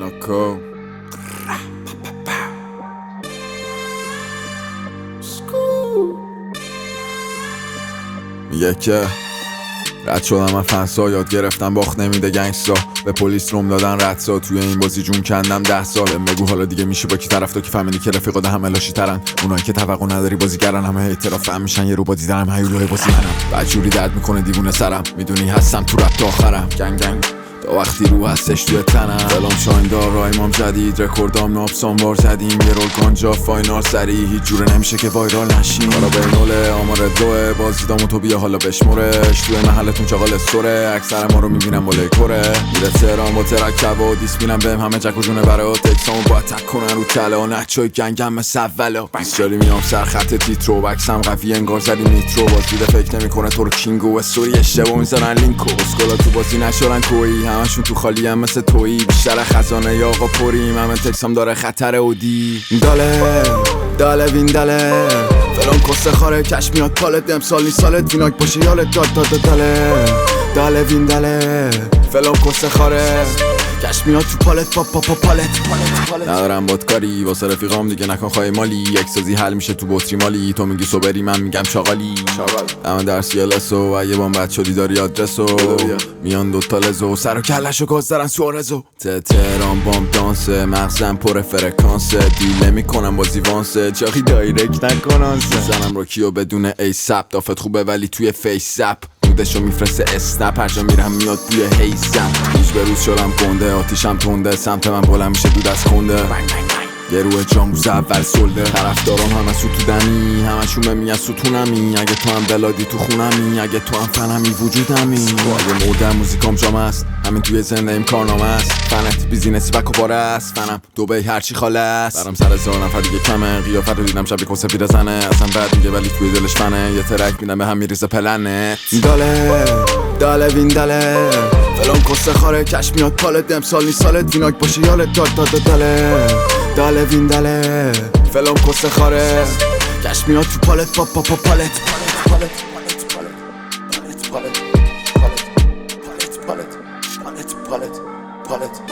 Loco. میگه که رد شدم من فنسا، یاد گرفتم باخت نمیده گنگسا، به پلیس روم دادن ردسا، توی این بازی جون کندم 10 سال. بگو حالا دیگه میشه با کی طرف، تو که فهمیدی که رفیقات همه لاشی ترن، اونایی که توقع نداری بازیگرن، همه اعتراف فهم میشن یه رو بازی دارم، هیولای بازی منم، بدجوری درد میکنه دیوونه سرم، میدونی هستم تو رب تا آخرم، گنگ تا وقتی رو هستش توی تنم، فلان شاین دار رایمام جدید، رکوردام نابسان بار زدیم، یه رول گانجا فاینال سری، هیچ جوره نمیشه که وایرال نشیم، کارا به نوله آمار دوه، بازی دامو تو بیا حالا بشمورش، توی محلتون چاقال سوره، اکثر ما رو میبینم با لیکوره، میره تهران با ترکب و دیس میلم بهم همه جک و جونه برای تکسامو با تک کنن رو تله، نچای گنگم مثل اولا، 20 جالی میام سر خط تیترو، بکسم قوی انگار زدی نیترو، بازی ده فکر نمیکنه تو رو کینگو، استوری اشتباه میذارن لینکو، اسکولا تو بازی نشورن کوی، همشون تو خالی هم مثل تویی، بیشتر خزانه یا آقا پریم، همه تکسام داره خطر اودی، داله وین داله فلان کسته خاره، کش میاد پالت، امسال نیست سالت، ویناک باشه یالت، داله وین داله فلان کسته خاره، کش میاد تو پالت، پالت ندارم بادکاری واسه رفیقام، دیگه نکن خواهی مالی، یک سازی حل میشه تو بطری مالی، تو میگی صبری من میگم چاقالی، من درسی لسو، اگه بام بد شدی داری آدرسو، میان دوتا لزو، سر و کلشو گاز دارن سوارزو، تهران بام دانسه، مغزم پر فرکانسه، دیل نمیکنم بازی وانسه، چاقی دایرکت نکنانسه، زنم رو کیو بدون ای سب، دافت خوبه ولی توی فیس اپ، دودشو میفرسته اسنپ، هر جا میرم میاد بوی هیزم، روز به روز شدم گنده، آتیشم تنده، سمت من بلند میشه دود از کنده، یه روح جاموز اول سلده، طرفدارام همه سو تو دمی، همشون به میگن ستونمی، اگه تو هم بلادی تو خونمی، اگه تو هم فنمی وجودمی، اگه مردم موزیکام جام است، همین توی زنده ایم کارنامه است، فنت بیزینسی بک و باره است، فنم دوبی هرچی خاله است، برام سر 1000 نفر دیگه کمه، قیافت رو دیدم شبیه کن سفید زنه، اصلا بد میگه ولی توی دلش فنه، یه ترک میدم به هم میریزه پلنه، داله وین داله فلان کسته خاره، کش میاد پالت، امسال نیست سالت، ویناک باشه یالت، داله وین داله فلان کسته خاره، کش میاد تو پالت